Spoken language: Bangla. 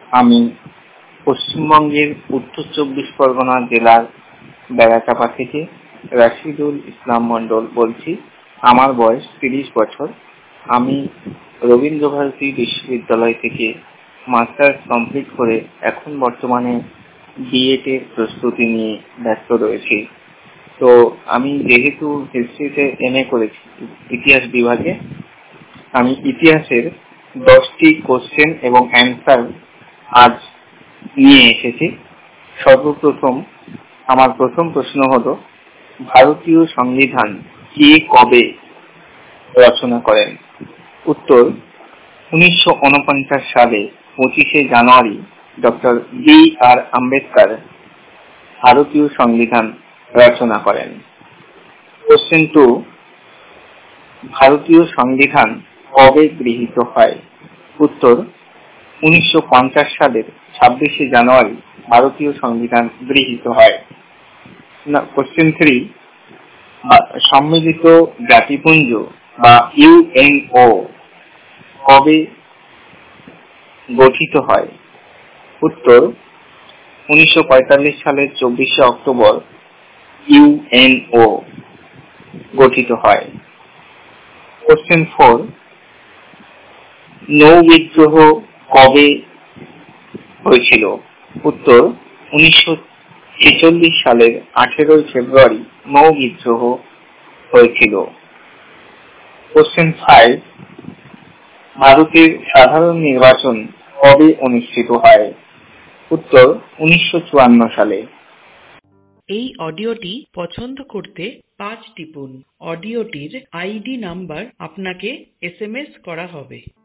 আমি পশ্চিমবঙ্গের উত্তর ২৪ পরগনা জেলার বেড়াচাঁপা থেকে রাশিদুল ইসলাম মণ্ডল বলছি। আমার বয়স ৩০ বছর। আমি রবীন্দ্রভারতী বিশ্ববিদ্যালয় থেকে মাস্টার্স কমপ্লিট করে এখন বর্তমানে বিএড এর প্রস্তুতি নিয়ে ব্যস্ত রয়েছি। তো আমি যেহেতু হিস্ট্রিতে MA করেছি ইতিহাস বিভাগে, আমি ইতিহাসের 10টি কোশ্চেন এবং অ্যান্সার আজ নিয়ে এসেছি। সর্বপ্রথম আমার প্রথম প্রশ্ন হলো, ভারতীয় সংবিধান কে কবে রচনা করেন? উত্তর, 1949 সালে 25শে জানুয়ারি ডক্টর B.R. আম্বেদকর ভারতীয় সংবিধান রচনা করেন। কোশ্চেন 2, ভারতীয় সংবিধান কবে গৃহীত হয়? উত্তর, 1950 সালের 26শে জানুয়ারি ভারতীয় সংবিধান গৃহীত হয়। কোশ্চেন 3, সম্মিলিত জাতিপুঞ্জ বা UNO কবে গঠিত হয়? উত্তর, 1945 সালের 24শে অক্টোবর UNO গঠিত হয়। কোশ্চেন 4, নৌ বিদ্রোহ কবে হয়েছিল? উত্তর, 1946 সালের 18 ফেব্রুয়ারি নৌ বিদ্রোহ হয়েছিল। কোশ্চেন 5, ভারতের সাধারণ নির্বাচন কবে অনুষ্ঠিত হয়? উত্তর, 1954 সালে। এই অডিওটি পছন্দ করতে 5 টিপুন। অডিওটির ID নাম্বার আপনাকে SMS করা হবে।